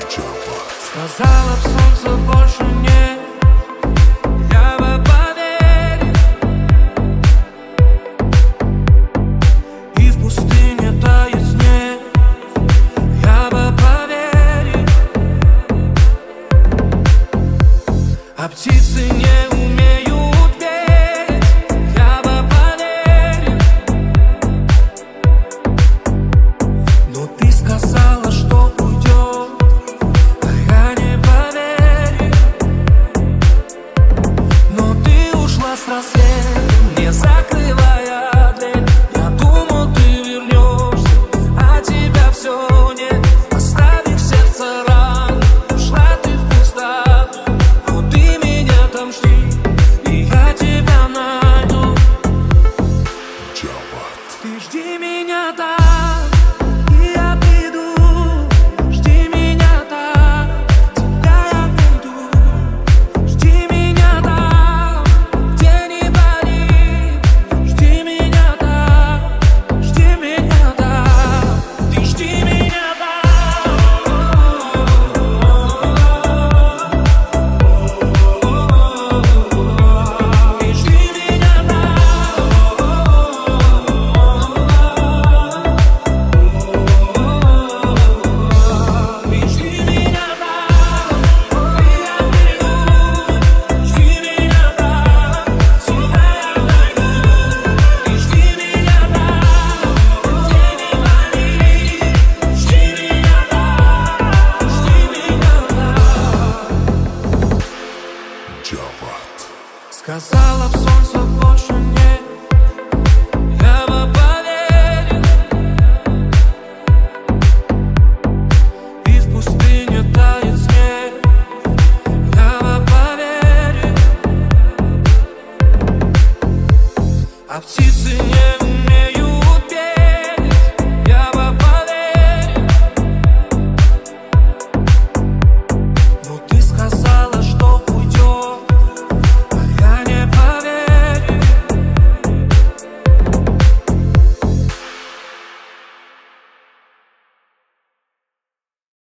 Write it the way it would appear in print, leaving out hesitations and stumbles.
Сказала б солнце больше нет, я бы поверил. И в пустыне тает снег, я бы поверил. А птицы не умеют петь, я бы поверил. Но ты сказала, что уйдешь, а я не поверил. Но ты ушла с рассветом, не закрывая дверь. Я думал, ты вернешься, а тебя все нет. Оставив сердце ран, ушла ты в пустоту. Но ты меня там жди, и я тебя найду. Ты жди меня там, и я приду. Жди меня там, тебя я найду. Жди меня там, где не болит. Жди меня там, жди меня там. Ты жди меня там. Ты жди меня Сказала б солнце больше нет, я бы поверил. И в пустыне тает снег, я бы поверил. А птицы не